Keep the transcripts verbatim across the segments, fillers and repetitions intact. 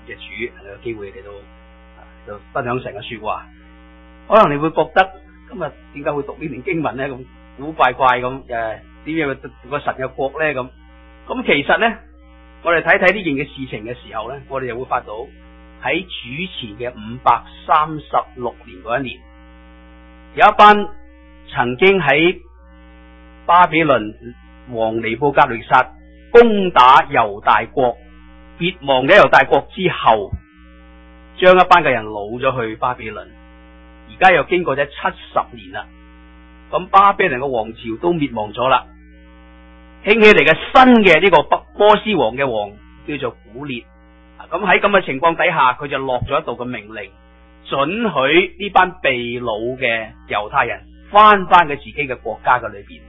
謝主，有機會嚟到嚟到分享神嘅說話。可能你會覺得今日點解會讀呢段經文咧？咁古怪怪咁，誒，點樣個神嘅國咧？咁咁其實咧，我哋睇睇呢件嘅事情嘅時候咧，我哋就會發到喺主前嘅五百三十六年嗰一年，有一班曾經喺巴比倫王尼布甲尼撒攻打猶大國，滅亡嘅猶大國之後，將一班嘅人擄咗去巴比倫，而家又經過咗七十年啦。咁巴比倫嘅王朝都滅亡咗啦，興起嚟嘅新嘅呢個北波斯王嘅王叫做古列。咁喺咁嘅情況底下，佢就落咗一道嘅命令，准許呢班被擄嘅猶太人翻翻佢自己嘅國家嘅裏邊。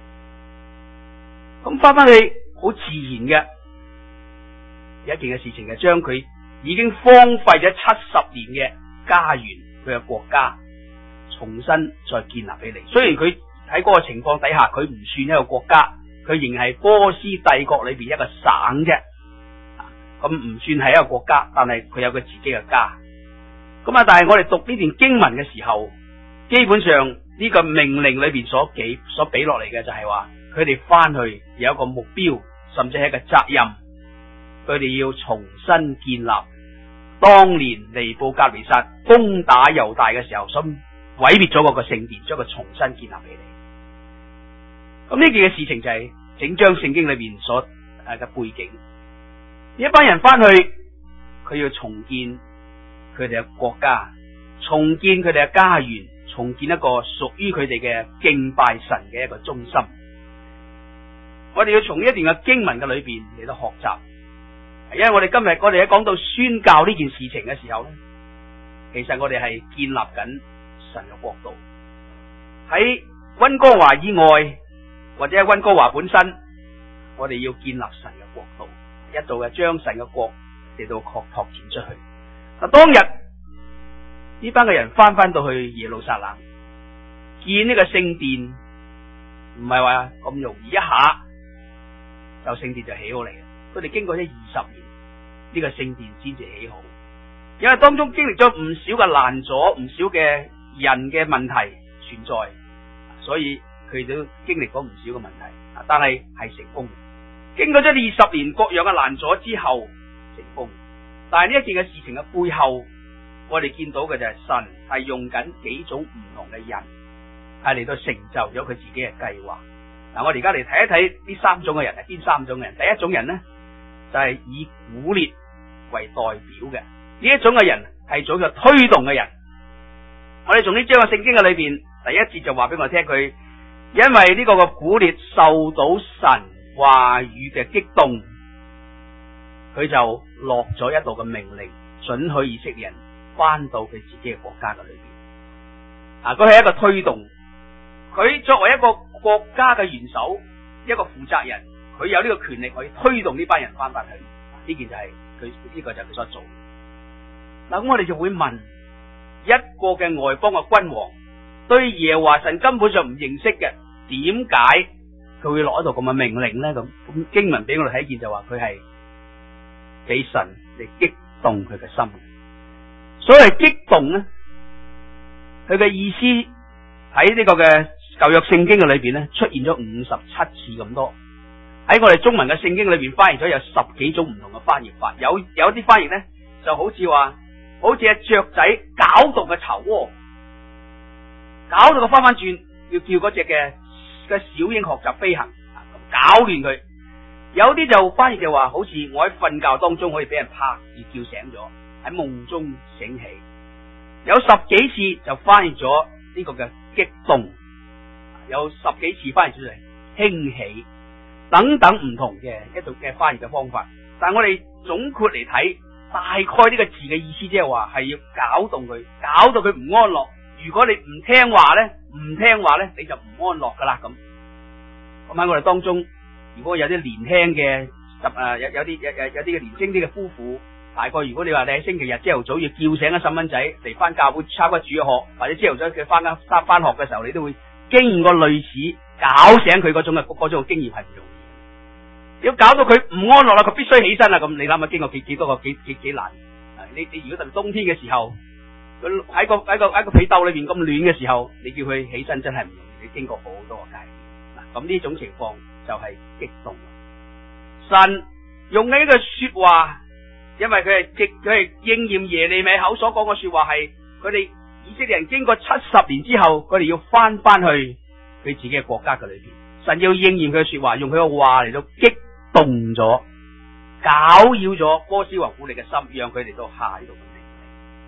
咁翻翻去好自然嘅有一件嘅事情，就將佢已經荒廢咗七十年嘅家園，佢嘅國家重新再建立起嚟。雖然佢喺嗰個情況底下，佢唔算一個國家，佢仍係波斯帝國裏邊一個省啫。咁唔算係一個國家，但係佢有佢自己嘅家。咁啊，但係我哋讀呢段經文嘅時候，基本上呢個命令裏邊所記所俾落嚟嘅就係話，佢哋翻去有一個目標，甚至係一個責任，佢哋要重新建立當年尼布甲尼撒攻打猶大嘅時候所毀滅咗嗰個聖殿，將佢重新建立起嚟。咁呢件嘅事情就係整章聖經裏邊所誒嘅背景。一班人翻去，佢要重建佢哋嘅國家，重建佢哋嘅家園，重建一個屬於佢哋嘅敬拜神嘅一個中心。我哋要從呢一段嘅經文嘅裏邊嚟到學習，因為我哋今日我哋喺講到宣教呢件事情嘅時候咧，其實我哋係建立緊神嘅國度。喺溫哥華以外，或者喺溫哥華本身，我哋要建立神嘅國度，一度嘅將神嘅國嚟到擴拓展出去。嗱，當日呢班嘅人翻翻到去耶路撒冷，建呢個聖殿，唔係話咁容易一下就聖殿就起好嚟。佢哋經過咗二十年，呢個聖殿先至起好，因為當中經歷咗唔少嘅難阻，唔少嘅人嘅問題存在，所以佢哋都經歷過唔少嘅問題，但係係成功。經過咗二十年各樣嘅難阻之後成功，但係呢一件嘅事情嘅背後，我哋見到嘅就係神係用緊幾種唔同嘅人，係嚟到成就咗佢自己嘅計劃。嗱，我哋而家嚟睇一睇呢三種嘅人係邊三種嘅人。第一種人呢，就係以古列為代表嘅，呢一種嘅人係做咗推動嘅人。我哋從呢章嘅聖經嘅裏邊，第一節就話俾我聽，佢因為呢個嘅古列受到神話語嘅激動，佢就落咗一道嘅命令，准許以色列人翻到佢自己嘅國家嘅裏邊。啊，佢係一個推動，佢作為一個國家嘅元首，一個負責人，佢有呢個權力可以推動呢班人翻返去。呢件就係佢呢個就係佢所做。嗱，咁我哋就會問，一個嘅外邦嘅君王對耶和華神根本上唔認識嘅，點解佢會落一道咁嘅命令咧？咁咁經文俾我哋睇見就話佢係俾神嚟激動佢嘅心。所謂激動咧，佢嘅意思喺呢個嘅舊約聖經嘅裏邊咧，出現咗五十七次咁多。喺我哋中文嘅聖經裏邊翻譯咗有十幾種唔同嘅翻譯法，有有啲翻譯咧就好似話，好似隻雀仔搞到嘅巢窩，搞到佢翻翻轉，要叫嗰隻嘅嘅小鷹學習飛行，搞亂佢。有啲就翻譯就話，好似我喺瞓覺當中可以俾人拍而叫醒咗，喺夢中醒起。有十幾次就翻譯咗呢個嘅激動，有十幾次翻譯出嚟興起等等唔同嘅一種嘅翻譯嘅方法。但係我哋總括嚟睇，大概呢個字嘅意思即係話係要搞動佢，搞到佢唔安樂。如果你唔聽話咧，唔聽話咧，你就唔安樂噶啦咁。咁喺我哋當中，如果有啲年輕嘅十誒有有啲有有有啲嘅年輕啲嘅夫婦，大概如果你話你喺星期日朝頭早要叫醒一細蚊仔嚟翻教會參加主日學，或者朝頭早佢翻緊翻翻學嘅時候，你都會經驗過類似搞醒佢嗰種嘅嗰種經驗係唔容易。 要搞到佢唔安樂啦，佢必須起身啦。咁你諗下經過幾幾多個幾幾幾難？你你如果特別冬天嘅時候，佢喺個喺個喺個被竇裏邊咁暖嘅時候，你叫佢起身真係唔容易。你經過好多個階段，嗱咁呢種情況就係激動。神用呢句說話，因為佢係直佢係應驗耶利米口所講嘅說話，係佢哋以色列人經過七十年之後，佢哋要翻翻去佢自己嘅國家嘅裏邊。神要應驗佢嘅說話，用佢嘅話嚟到激動咗、攪擾咗波斯王古利嘅心，讓佢哋都下呢度嘅命令。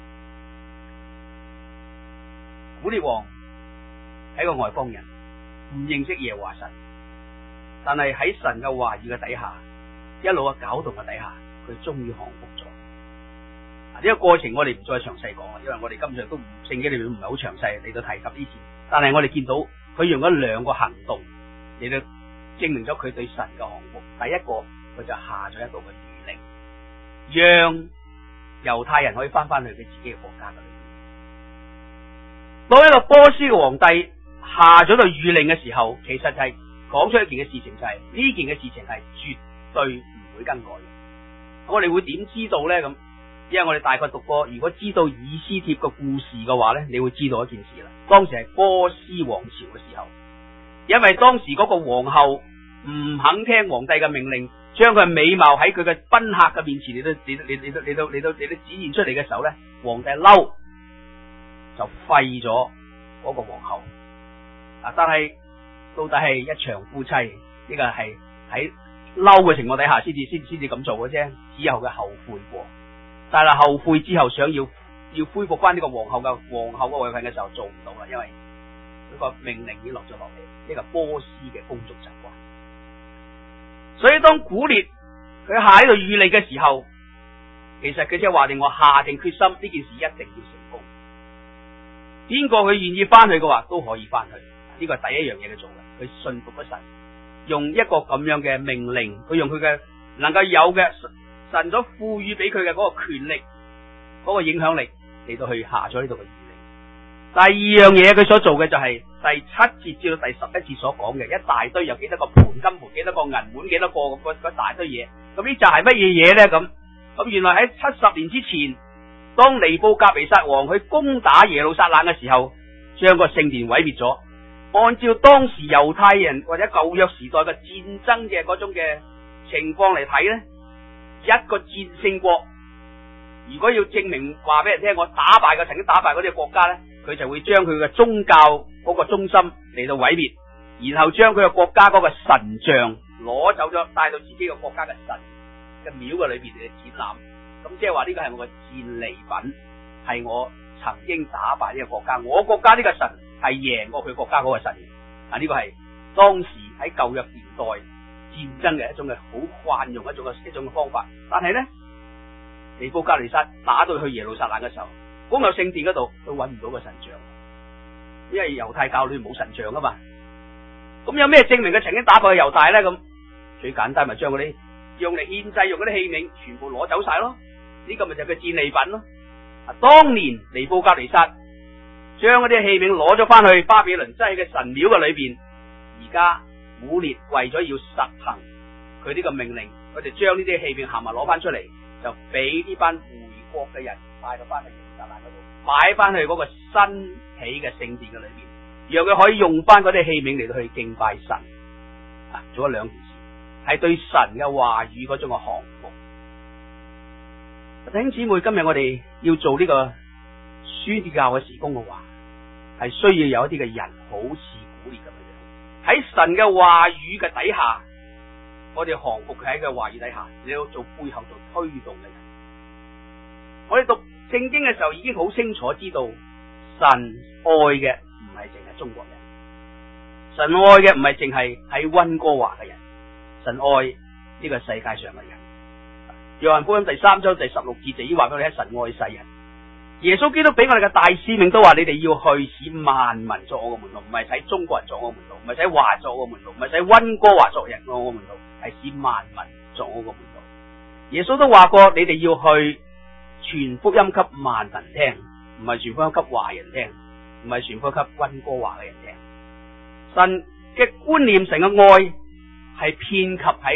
古列王係個外邦人，唔認識耶和華神，但係喺神嘅話語嘅底下，一路嘅攪動嘅底下，佢終於降服咗。呢、這個過程我哋唔再詳細講啦，因為我哋今日都唔聖經裏面唔係好詳細嚟到提及呢次。但係我哋見到佢用咗兩個行動嚟到證明咗佢對神嘅降服。第一個，佢就下咗一道嘅諭令，讓猶太人可以翻翻去佢自己嘅國家嗰度。當一個波斯嘅皇帝下咗道諭令嘅時候，其實就係講出一件嘅事情，就係、是、呢件嘅事情係絕對唔會更改嘅。我哋會點知道咧？咁因為我哋大概讀過，如果知道以斯帖嘅故事嘅話咧，你會知道一件事啦。當時係波斯王朝嘅時候，因為當時嗰個皇后唔肯聽皇帝嘅命令，將佢嘅美貌喺佢嘅賓客嘅面前，你都你你你都你都你都你都展現出嚟嘅時候咧，皇帝嬲就廢咗嗰個皇后。啊，但係到底係一場夫妻，呢、這個係喺嬲嘅情況底下先至先先至咁做嘅啫，之後嘅後悔過。但係後悔之後，想要要恢復翻呢個皇后嘅皇后嘅位份嘅時候，做唔到啦，因為嗰個命令已經落咗落嚟，呢個波斯嘅風俗習慣。所以當古列佢下呢度諭令嘅時候，其實佢即係話定我下定決心，呢件事一定要成功。邊個佢願意翻去嘅話，都可以翻去。呢個係第一樣嘢佢做嘅，佢信服咗神，用一個咁樣嘅命令，佢用佢嘅能夠有嘅神所賦予俾佢嘅嗰個權力、嗰個影響力嚟到去下咗呢度嘅諭令。第二樣嘢佢所做嘅就係第七節至到第十一節所講嘅一大堆，有幾多個盤金盤，幾多個銀碗，幾多個嗰大堆嘢。咁呢就係乜嘢嘢咧？咁咁原來喺七十年之前，當尼布甲尼撒王去攻打耶路撒冷嘅時候，將個聖殿毀滅咗。按照當時猶太人或者舊約時代嘅戰爭嘅嗰種嘅情況嚟睇咧，一個戰勝國如果要證明話俾人聽我打敗嘅曾經打敗嗰啲國家咧，佢就會將佢嘅宗教嗰個中心嚟到毀滅，然後將佢嘅國家嗰個神像攞走咗，帶到自己嘅國家嘅神嘅廟嘅裏邊嚟展覽。咁即係話呢個係我嘅戰利品，係我曾經打敗呢個國家，我國家呢個神係贏過佢國家嗰個神。啊，呢個係當時喺舊約年代戰爭嘅一種嘅好慣用一種嘅一種嘅方法。但係咧，尼布甲尼撒打到去耶路撒冷嘅時候，攻入聖殿嗰度，佢揾唔到個神像，因為猶太教裏冇神像啊嘛。咁有咩證明佢曾經打敗猶大咧？咁最簡單咪將嗰啲用嚟獻祭用嗰啲器皿全部攞走晒咯。呢、這個咪就係佢戰利品咯。啊，當年尼布甲尼撒將嗰啲器皿攞咗翻去巴比倫，即係嘅神廟嘅裏邊。而家古列為咗要實行佢呢個命令，佢哋將呢啲器皿行埋攞翻出嚟，就俾呢班回國嘅人帶到翻去耶路撒冷嗰度，擺翻去嗰個新起嘅聖殿嘅裏邊，讓佢可以用翻嗰啲器皿嚟到去敬拜神。啊，做咗兩件事，係對神嘅話語嗰種嘅降服。弟兄姊妹，今日我哋要做呢個宣教嘅事工嘅話，係需要有一啲嘅人好似古列咁樣樣，喺神嘅話語嘅底下，我哋降服佢喺佢嘅話語底下，你要做背後做推動嘅人。我哋讀聖經嘅時候已經好清楚知道，神愛嘅唔係淨係中國人，神愛嘅唔係淨係喺溫哥華嘅人，神愛呢個世界上嘅人。約翰福音第三章第十六節就已經話俾你聽，神愛世人。耶穌基督俾我哋嘅大使命都話，你哋要去使萬民作我嘅門徒，唔係使中國人作我嘅門徒，唔係使華作我嘅門徒，唔係使溫哥華作人我嘅門徒，係使萬民作我嘅門徒。耶穌都話過，你哋要去傳福音給萬民聽，唔係傳福音給華人聽，唔係傳福音給溫哥華嘅人聽。神嘅觀念，神嘅愛係遍及喺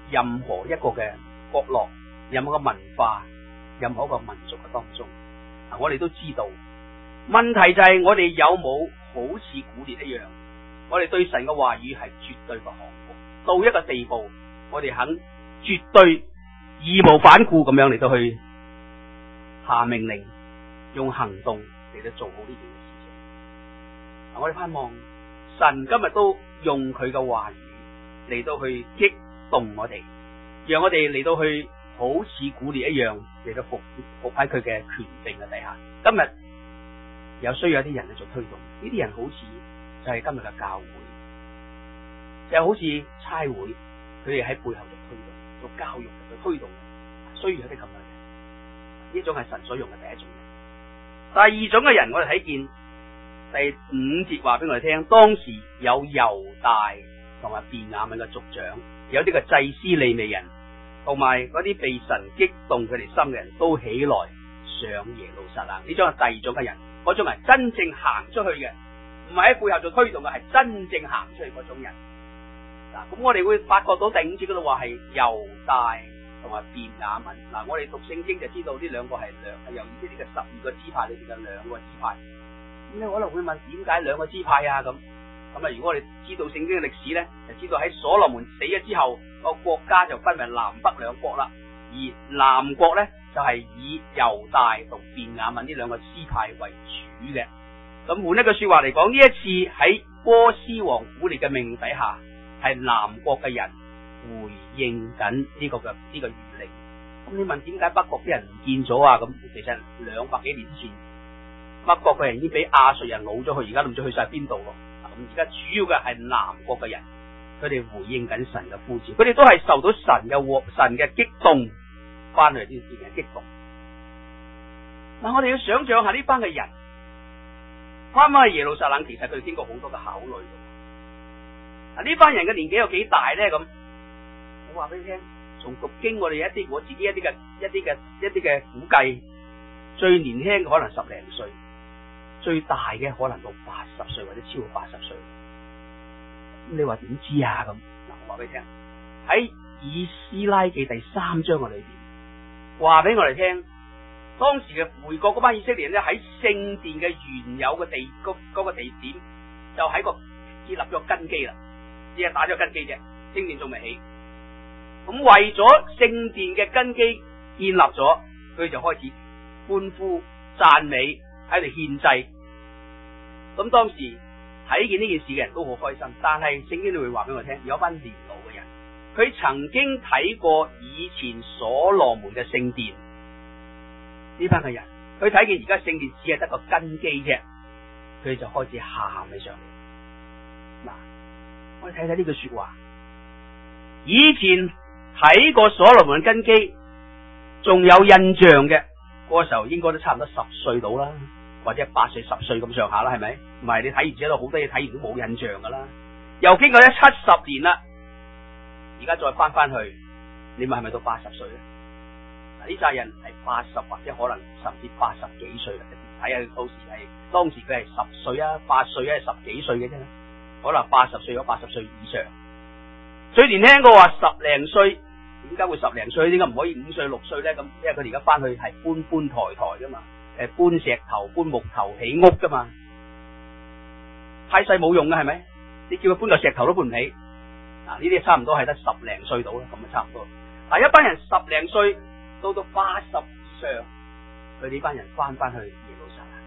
任何一個嘅角落、任何個文化、任何一個民族嘅當中。嗱，我哋都知道，問題就係我哋有冇好似古列一樣，我哋對神嘅話語係絕對嘅降服，到一個地步，我哋肯絕對義無反顧咁樣嚟到去下命令，用行動嚟到做好呢件事情。我哋盼望神今日都用佢嘅話語嚟到去激動我哋，讓我哋嚟到去好似古列一樣嚟到服服喺佢嘅權柄嘅底下。今日有需要一啲人去做推動，呢啲人好似就係今日嘅教會，就好似差會，佢哋喺背後做推動、做教育、做推動，需要一啲咁樣嘅。呢種係神所用嘅第一種人。第二種嘅人，我哋睇見第五節話俾我哋聽，當時有猶大同埋便雅憫嘅族長，有啲嘅祭司利未人，同埋嗰啲被神激動佢哋心嘅人都起來上耶路撒冷。呢種係第二種嘅人，嗰種係真正行出去嘅，唔係喺背後做推動嘅，係真正行出去嗰種人。嗱，咁我哋會發覺到第五節嗰度話係猶大同埋便雅憫。嗱，我哋讀聖經就知道呢兩個係兩係由以色列嘅十二個支派裏邊嘅兩個支派。咁你可能會問，點解兩個支派啊？咁咁啊，如果我哋知道聖經嘅歷史咧，就知道喺所羅門死咗之後，個國家就分為南北兩國啦。而南國咧就係、是、以猶大同便雅憫呢兩個支派為主嘅。咁換一句說話嚟講，呢一次喺波斯王古列嘅命令底下，係南國嘅人回應緊呢個嘅呢、這個諭令。咁你問點解北國啲人唔見咗啊？咁其實兩百幾年前，北國嘅人已經俾亞述人擄咗去，而家都唔知去晒邊度咯。咁而家主要嘅係南國嘅人，佢哋回應緊神嘅呼召，佢哋都係受到神嘅神嘅激動，翻去呢啲嘅激動。嗱，我哋要想象下呢班嘅人翻返去耶路撒冷，其實佢哋經過好多嘅考慮。嗱，呢班人嘅年紀有幾大咧？咁我話俾你聽，從讀經我哋一啲我自己一啲嘅一啲嘅一啲嘅估計，最年輕嘅可能十零歲，最大嘅可能到八十歲或者超過八十歲。咁你話點知啊？咁嗱，我話俾你聽，喺以斯拉記第三章嘅裏邊，話俾我哋聽，當時嘅回國嗰班以色列人咧，喺聖殿嘅原有嘅地嗰嗰、嗰個地點，就喺個建立咗根基啦，只係打咗根基啫，聖殿仲未起。咁為咗聖殿嘅根基建立咗，佢就開始歡呼讚美喺度獻祭。咁當時睇見呢件事嘅人都好開心，但係聖經都會話俾我聽，有一班年老嘅人，佢曾經睇過以前所羅門嘅聖殿，呢班嘅人佢睇見而家聖殿只係得個根基啫，佢就開始喊起上嚟。嗱，我哋睇睇呢句說話，以前睇過所羅門根基仲有印象嘅，嗰個時候應該都差唔多十歲到啦，或者八歲十歲咁上下啦，係咪？唔係你睇完之後好多嘢睇完都冇印象噶啦。又經過咗七十年啦，而家再翻翻去，你問係咪到八十歲咧？嗱，呢扎人係八十或者可能甚至八十幾歲啦，睇下到時係當時佢係十歲啊、八歲啊、十幾歲嘅啫，可能八十歲或八十歲以上。最年輕嘅話十零歲，點解會十零歲？點解唔可以五歲六歲咧？咁因為佢哋而家翻去係搬搬抬抬噶嘛，誒，搬石頭、搬木頭起屋噶嘛，太細冇用嘅係咪？你叫佢搬個石頭都搬唔起。嗱，呢啲差唔多係得十零歲到啦，咁啊差唔多。嗱，一班人十零歲到到八十以上，佢哋呢班人翻翻去耶路撒冷。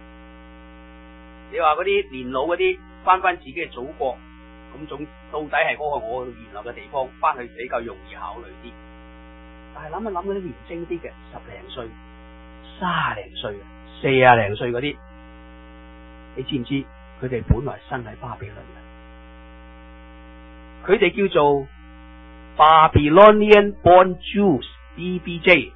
你話嗰啲年老嗰啲翻翻自己嘅祖國，咁總到底係嗰個我原來嘅地方翻去比較容易考慮啲。但係諗一諗嗰啲年輕啲嘅十零歲、卅零歲、四啊零歲嗰啲，你知唔知佢哋本來生喺巴比倫嘅？佢哋叫做 Babylonian Born Jews B B J。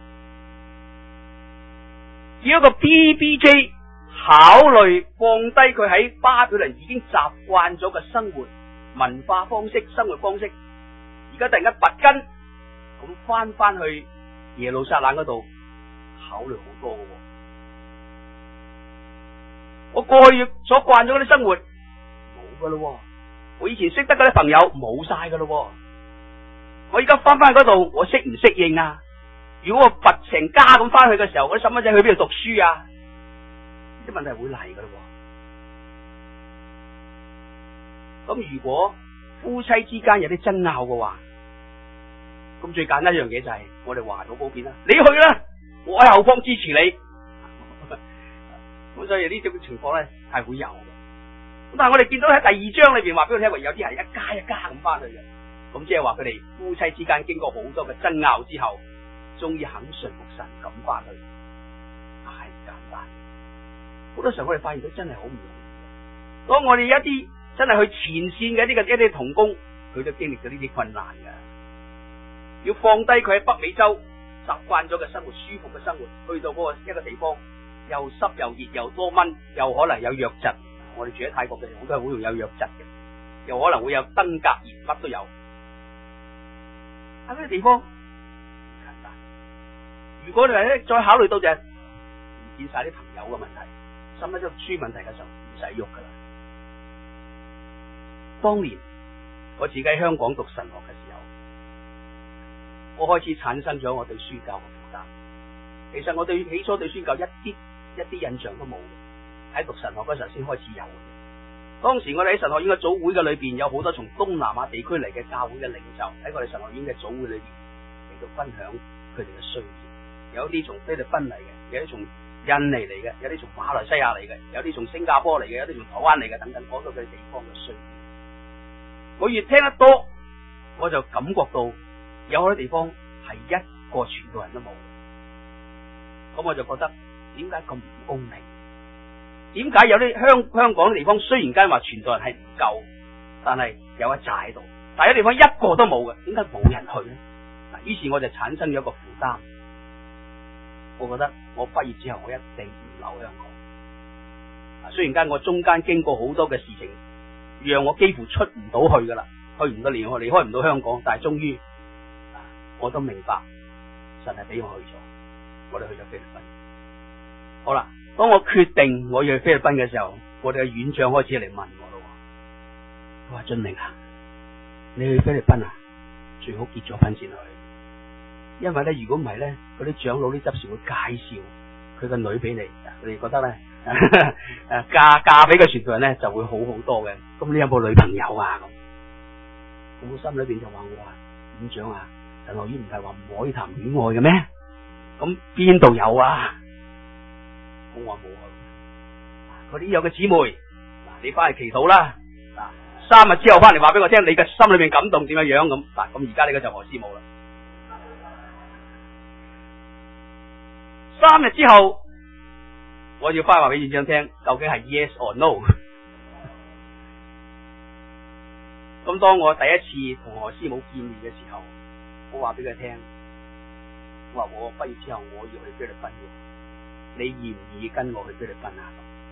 只一個 B B J 考慮放低佢喺巴比倫已經習慣咗嘅生活文化方式、生活方式，而家突然間拔根咁翻翻去耶路撒冷嗰度，考慮好多嘅。我過去所慣咗嗰啲生活冇噶咯，我以前識得嗰啲朋友冇晒噶咯， 我而家翻翻去嗰度，我適唔適應啊？如果我拔成家咁翻去嘅時候，我啲細蚊仔去邊度讀書啊？呢啲問題會嚟噶咯。咁如果夫妻之間有啲爭拗嘅話，咁最簡單一樣嘢就係我哋話到嗰邊啦，你去啦，我喺後方支持你。咁所以呢種情況咧係會有嘅。咁但係我哋見到喺第二章裏邊話俾佢聽，話有啲係一家一家咁翻去嘅。咁即係話佢哋夫妻之間經過好多嘅爭拗之後，終於肯順服神咁翻去，太簡單。好多時候我哋發現到真係好唔容易。當我哋一啲真係去前線嘅一啲嘅一啲同工，佢都經歷咗呢啲困難嘅，要放低佢喺北美洲習慣咗嘅生活、舒服嘅生活，去到嗰個一個地方又濕又熱又多蚊，又可能有瘧疾。我哋住喺泰國嘅，好多係好容易有瘧疾嘅，又可能會有登革熱，乜都有。喺咩地方？簡單。如果你話咧，再考慮到就係唔見晒啲朋友嘅問題，甚至乎書問題嘅時候唔使喐噶啦。當年我自己喺香港讀神學嘅時候，我開始產生咗我對宣教嘅負擔。其實我對起初對宣教一啲一啲印象都冇，喺讀神學嗰時候先開始有。當時我哋喺神學院嘅組會嘅裏邊，有好多從東南亞地區嚟嘅教會嘅領袖喺我哋神學院嘅組會裏邊嚟到分享佢哋嘅需要。有啲從菲律賓嚟嘅，有啲從印尼嚟嘅，有啲從馬來西亞嚟嘅，有啲從新加坡嚟嘅，有啲從台灣嚟嘅，等等，講到佢哋地方嘅需要。我越聽得多，我就感覺到有好多地方係一個傳道人都冇。咁我就覺得點解咁唔公平？點解有啲香香港嘅地方雖然間話傳道人係唔夠，但係有一紮喺度，但係有地方一個都冇嘅，點解冇人去呢？嗱，於是我就產生咗一個負擔。我覺得我畢業之後我一定唔留香港。雖然間我中間經過好多嘅事情，讓我幾乎出唔到去噶啦，去唔到連我離開唔到香港，但係終於我都明白神係俾我去咗，我哋去咗菲律賓。好啦，當我決定我要去菲律賓嘅時候，我哋嘅院長開始嚟問我咯。佢話：俊明啊，你去菲律賓啊，最好結咗婚先去，因為咧如果唔係咧，嗰啲長老啲執事會介紹佢個女俾你，佢哋覺得咧誒嫁嫁俾個傳道人咧就會好好多嘅。咁你有冇女朋友啊？咁我心裏邊就話：我話院長啊，神學院唔係話唔可以談戀愛嘅咩？咁邊度有啊？我話冇去。嗰啲有嘅姊妹，嗱你翻去祈禱啦。嗱三日之後翻嚟話俾我聽，你嘅心裏邊感動點樣樣咁。嗱咁而家呢個就何師母啦。三日之後，我要翻去話俾院長聽，究竟係 yes or no。咁當我第一次同何師母見面嘅時候，我話俾佢聽，我話我畢業之後我要去菲律賓嘅，你願唔願意跟我去菲律賓啊？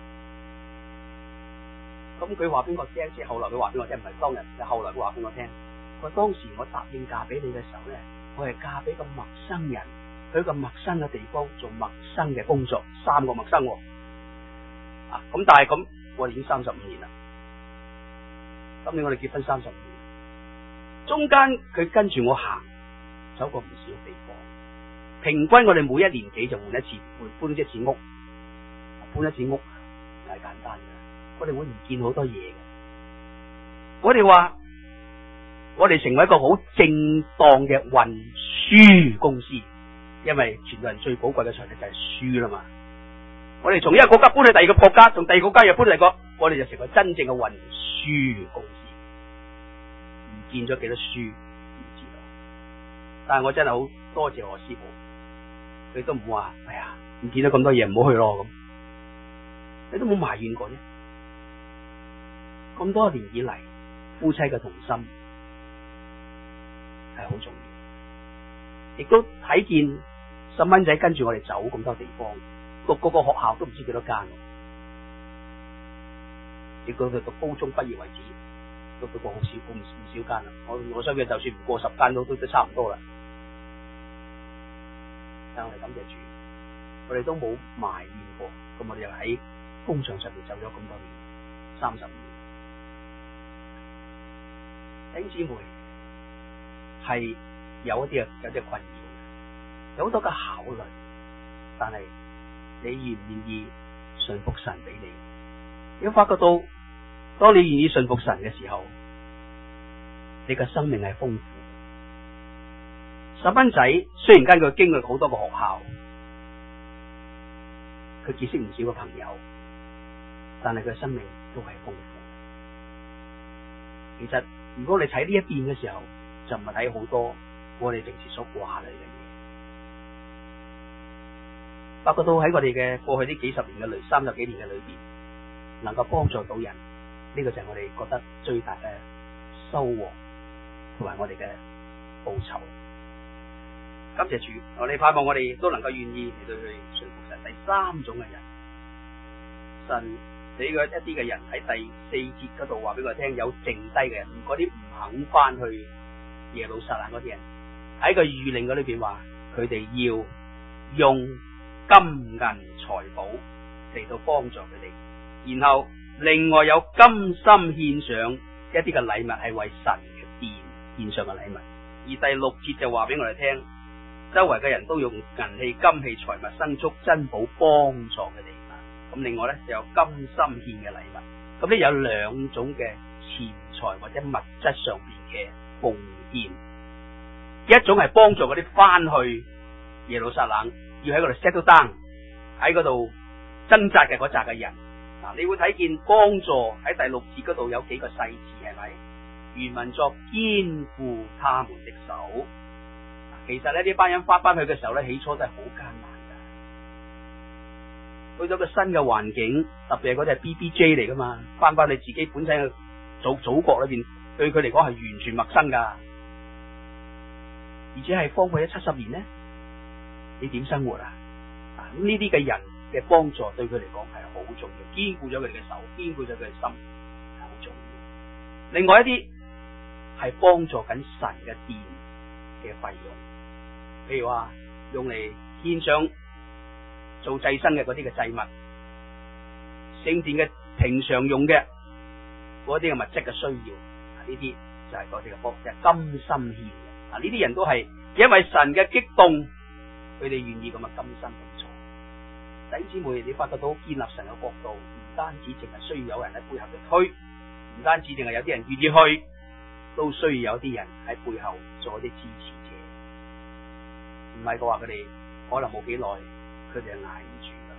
咁佢話俾我聽，即係後來佢話俾我聽，唔係當日，就後來佢話俾我聽，佢當時我答應嫁俾你嘅時候咧，我係嫁俾個陌生人，去一個陌生嘅地方做陌生嘅工作，三個陌生喎。啊，咁但係咁，我哋已經三十五年啦。今年我哋結婚三十五年，中間佢跟住我行，走過唔少地方。平均我哋每一年幾就換一次，換搬一次屋，搬一次屋唔係簡單嘅。我哋會唔見好多嘢嘅。我哋話，我哋成為一個好正當嘅運輸公司，因為傳道人最寶貴嘅財力就係書啦嘛。我哋從一個國家搬去第二個國家，從第二個國家又搬去第二個，我哋就成為真正嘅運輸公司。唔見咗幾多書唔知道，但係我真係好多謝何師傅，佢都唔話，哎呀，唔見咗咁多嘢唔好去咯咁，你都冇埋怨過啫。咁多年以嚟，夫妻嘅同心係好重要，亦都睇見細蚊仔跟住我哋走咁多地方。讀嗰個學校都唔知幾多間，直到佢讀高中畢業為止，都讀過好少，好唔唔少間啦。我我相信就算唔過十間都都都差唔多啦。但係我哋感謝主，我哋都冇埋怨過。咁我哋又喺工場上面走咗咁多年，三十五年。弟兄姊妹， 係有一啲嘅有啲困擾，有好多嘅考慮，但係你願唔願意順服神俾你？你會發覺到，當你願意順服神嘅時候，你嘅生命係豐富。細蚊仔雖然間佢經歷好多個學校，佢結識唔少個朋友，但係佢生命都係豐富。其實如果你睇呢一邊嘅時候，就唔係睇好多我哋平時所掛慮嘅嘢。發覺到喺我哋嘅過去呢幾十年嘅裏，三十幾年嘅裏邊，能夠幫助到人，呢個就係我哋覺得最大嘅收穫，同埋我哋嘅報酬。感謝主，我哋盼望我哋都能夠願意嚟到去順服神。第三種嘅人，神俾佢一啲嘅人喺第四節嗰度話俾佢聽，有剩低嘅人，嗰啲唔肯翻去耶路撒冷嗰啲人，喺個諭令嗰裏邊話，佢哋要用金銀財寶嚟到幫助佢哋，然後另外有甘心獻上一啲嘅禮物，係為神嘅殿獻上嘅禮物。而第六節就話俾我哋聽，周圍嘅人都用銀器、金器、財物、牲畜、珍寶幫助佢哋。咁另外咧就有甘心獻嘅禮物。咁呢有兩種嘅錢財或者物質上邊嘅奉獻，一種係幫助嗰啲翻去耶路撒冷，要喺嗰度 settle down， 喺嗰度掙扎嘅嗰扎嘅人。嗱，你會睇見幫助喺第六節嗰度有幾個細詞，係咪？原文作堅固他們的手。其實咧呢班人翻翻去嘅時候咧，起初都係好艱難噶。去咗個新嘅環境，特別係嗰啲係 B B J 嚟噶嘛，翻翻你自己本身嘅祖祖國裏邊，對佢嚟講係完全陌生噶。而且係荒廢咗七十年呢，你點生活啊？咁呢啲嘅人嘅幫助對佢嚟講係好重要，堅固咗佢哋嘅手，堅固咗佢哋嘅心，係好重要。另外一啲係幫助緊神嘅殿嘅費用，譬如話用嚟獻上做祭牲嘅嗰啲嘅祭物，聖殿嘅平常用嘅嗰啲嘅物質嘅需要，呢啲就係嗰啲嘅幫，就係甘心獻嘅。啊，呢啲人都係因為神嘅激動，佢哋願意咁嘅甘心咁做。弟兄姊妹，你發覺到建立神嘅國度，唔單止淨係需要有人喺背後去推，唔單止淨係有啲人願意去，都需要有啲人喺背後做一啲支持者。唔係嘅話，佢哋可能冇幾耐，佢哋係捱唔住噶。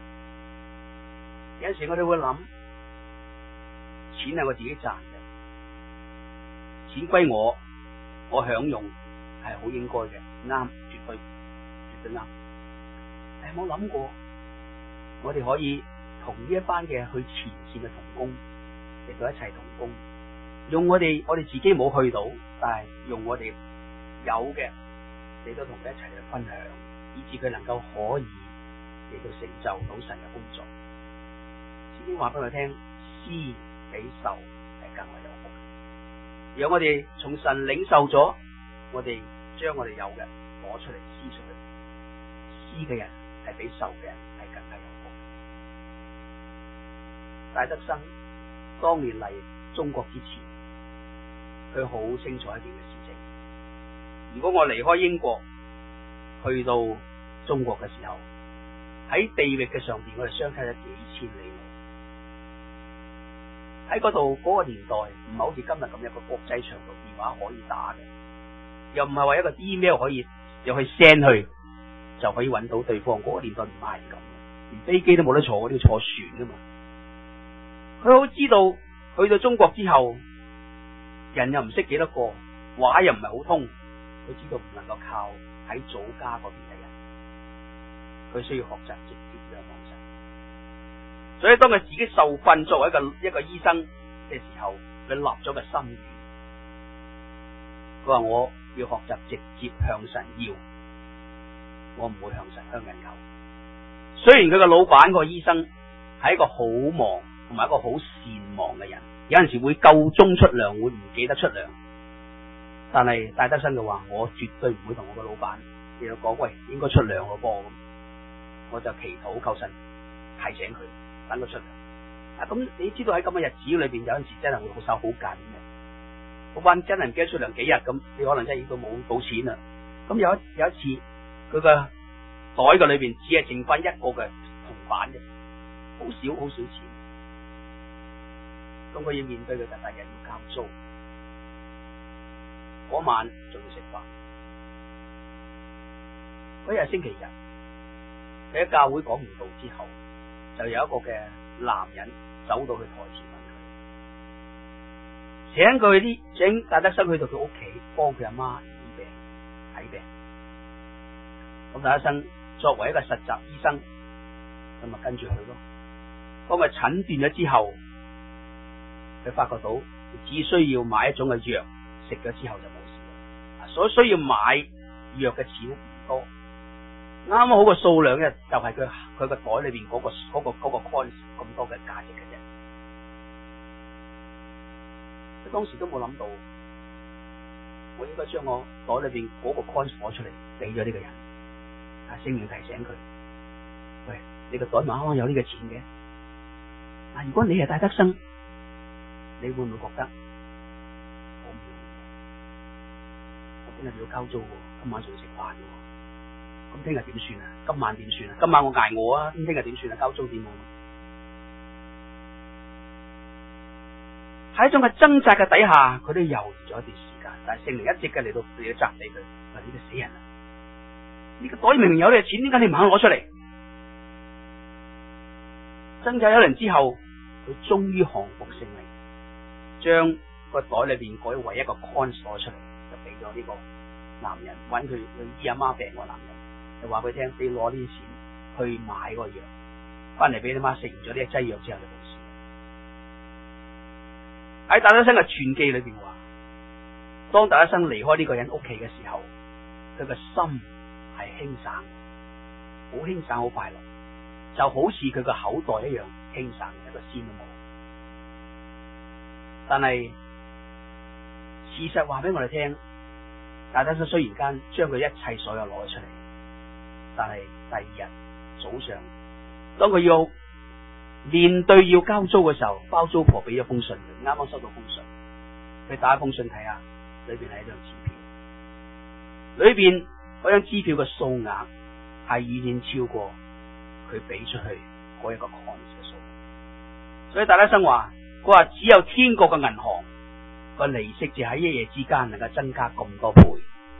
有陣時我哋會諗，錢係我自己賺嘅，錢歸我，我享用係好應該嘅，啱，絕對絕對啱。你有冇諗過，我哋可以同呢一班嘅去前線嘅同工嚟到一齊同工，用我哋我哋自己冇去到，但係用我哋有嘅嚟到同佢一齊去分享，以致佢能夠可以嚟到成就到神嘅工作。聖經話俾佢聽，施比受係更為有福。讓我哋從神領受咗，我哋將我哋有嘅攞出嚟施出去，施嘅人係比受嘅人係更加有福。戴德生當年嚟中國之前，佢好清楚一件嘅事情，如果我離開英國去到中國嘅時候，喺地域嘅上邊，我哋相差咗幾千里。喺嗰度嗰個年代唔係好似今日咁有個國際長途電話可以打嘅，又唔係話一個 email 可以又去 send 去就可以揾到對方。嗰個年代唔係咁，連飛機都冇得坐，都要坐船噶嘛。佢好知道去到中國之後，人又唔識幾多個，話又唔係好通，佢知道唔能夠靠喺祖家嗰邊嘅人，佢需要學習直接仰望神。所以當佢自己受訓作為一個一個醫生嘅時候，佢立咗個心願，佢話我要學習直接向神要，我唔會向神向人求。雖然佢個老闆個醫生係一個好忙同埋一個好善忘嘅人，有陣時會夠鐘出糧，會唔記得出糧，但係戴德生嘅話，我絕對唔會同我個老闆你又講，喂，應該出糧個噃，我就祈禱求神提醒佢。等佢出嚟啊！咁你知道喺咁嘅日子裏邊，有陣時真係會好手好緊嘅。 嗰班真係唔記得出糧幾日咁，你可能真係已經冇冇錢啦。咁有一有一次，佢個袋嘅裏邊只係剩翻一個嘅銅板啫，好少好少錢。咁佢要面對佢第日要交租，嗰晚仲要食飯。嗰日係星期日，佢喺教會講完道之後，就有一個嘅男人走到去台前問佢，請佢啲請戴德生去到佢屋企幫佢阿媽醫病睇病。咁戴德生作為一個實習醫生，咁咪跟住去咯。當佢診斷咗之後，佢發覺到只需要買一種嘅藥，食咗之後就冇事啦。所需要買藥嘅錢唔多，啱啱好個數量咧，就係佢佢個袋裏邊嗰、嗰個嗰、嗰個嗰、嗰個 coin 咁多嘅價值嘅啫。佢當時都冇諗到，我應該將我袋裏邊嗰個 coin 攞出嚟俾咗呢個人。但聖靈提醒佢：喂，你個袋咪啱啱有呢個錢嘅？嗱，如果你係戴德生，你會唔會覺得好唔容易？我今日要交租喎，今晚仲要食飯喎，咁聽日點算啊？今晚點算啊？今晚我挨餓啊，咁聽日點算啊？交租點啊？喺一種嘅掙扎嘅底下，佢都猶豫咗一段時間，但係聖靈一直嘅嚟到嚟到責備佢，話呢個死人啊！呢個袋明明有你嘅錢，點解你唔肯攞出嚟？掙扎一輪之後，佢終於降服聖靈，將個袋裏邊改為一個 coin 攞出嚟，就俾咗呢個男人，揾佢去醫阿媽病個男人，就話俾佢聽：你攞呢啲錢去買個藥，翻嚟俾你媽食完咗呢一劑藥之後就冇事。喺戴德生嘅傳記裏邊話，當戴德生離開呢個人屋企嘅時候，佢個心係輕省，好輕省，好快樂，就好似佢個口袋一樣輕省，一個仙都冇。但係事實話俾我哋聽，戴德生雖然間將佢一切所有攞出嚟，但係第二日早上，當佢要面對要交租嘅時候，包租婆俾咗封信佢，啱啱收到封信，佢打一封信睇下，裏邊係一張支票，裏邊嗰張支票嘅數額係遠遠超過佢俾出去嗰一個 coin 嘅數，所以戴德生話，佢話只有天國嘅銀行個利息就喺一夜之間能夠增加咁多倍。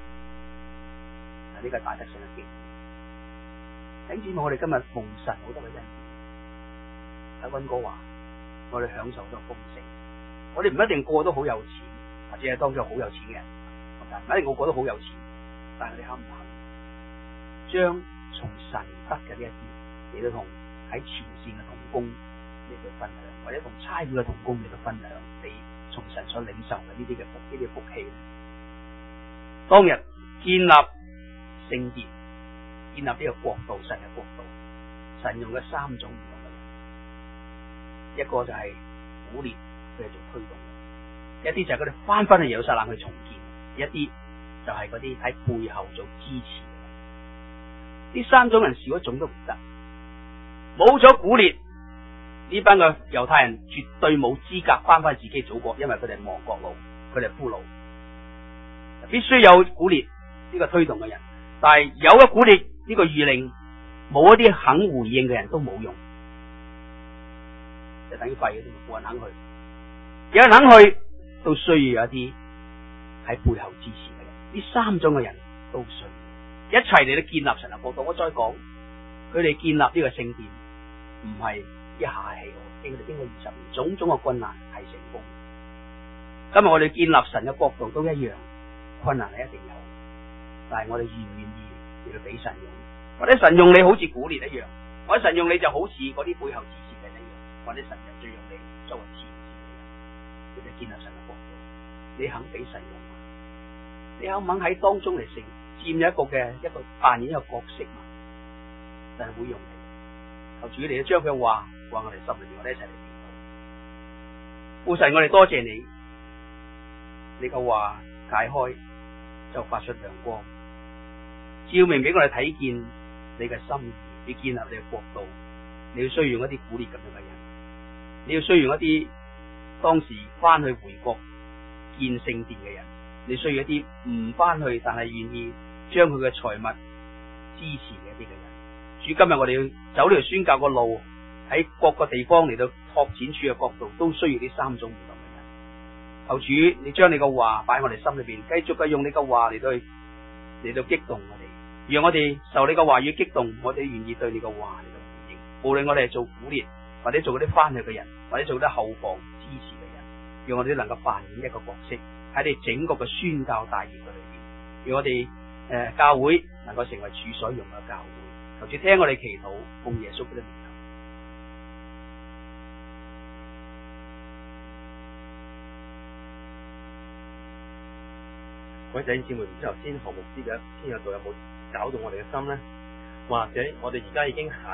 嗱，呢個戴德生嘅經驗。弟兄姊妹，我哋今日奉神好多嘅恩典。阿溫哥話，我哋享受咗豐盛，我哋唔一定個個都好有錢，或者係當咗好有錢嘅人，唔一定個個都好有錢，但係你肯唔肯將從神得嘅呢一啲，你都同喺前線嘅同工嚟到分享，或者同差會嘅同工嚟到分享你從神所領受嘅呢啲嘅福呢啲福氣。當日建立聖殿，建立呢個國度，神嘅國度，神用嘅三種唔同嘅人，一個就係古列，佢係做推動嘅；一啲就係佢哋翻翻去耶路撒冷去重建；一啲就係嗰啲喺背後做支持嘅。呢三種人少一種都唔得，冇咗古列，呢班嘅猶太人絕對冇資格翻翻自己祖國，因為佢哋係亡國奴，佢哋係俘虜，必須有古列呢個推動嘅人。但係有咗古列呢個諭令，冇一啲肯回應嘅人都冇用，就等於廢嘅啫，冇人肯去。有人肯去，都需要有一啲喺背後支持嘅人。呢三種嘅人都需要一齊嚟到建立神嘅國度。我再講，佢哋建立呢個聖殿唔係一下起，經佢哋經過二十年種種嘅困難係成功。今日我哋建立神嘅國度都一樣，困難係一定有，但係我哋願唔願意嚟到俾神用？或者神用你好似古列一樣，或者神用你就好似嗰啲背後支持嘅人一樣，或者神就最用你作為前線嘅人，嚟到建立神嘅國度。你肯俾神用嗎？你肯唔肯喺當中嚟成佔有一個嘅一個扮演一個角色嘛？神會用你。求主嚟到將佢話話我哋心裏邊，我哋一齊嚟祈禱。父神，我哋多謝你，你個話解開就發出亮光，照明俾我哋睇見你嘅心意，你建立你嘅國度。你要需要用一啲古列咁樣嘅人，你要需要用一啲當時翻去回國建聖殿嘅人，你需要一啲唔翻去但係願意將佢嘅財物支持嘅一啲嘅人。主，今日我哋要走呢條宣教嘅路，喺各個地方嚟到拓展主嘅國度，都需要呢三種唔同嘅人。求主，你將你嘅話擺喺我哋心裏邊，繼續嘅用你嘅話嚟到去嚟到激動我哋，讓我哋受你嘅話語激動，我哋願意對你嘅話嚟到回應。無論我哋係做苦烈，或者做嗰啲翻去嘅人，或者做啲後方支持嘅人，讓我哋都能夠扮演一個角色喺你整個嘅宣教大業嘅裏邊，讓我哋誒、呃、教會能夠成為主所用嘅教會。求主聽我哋祈禱，奉耶穌基督嘅名。 各位弟兄姊妹，唔知頭先何牧師嘅先有道有冇搞到我哋嘅心咧？或者我哋而家已經行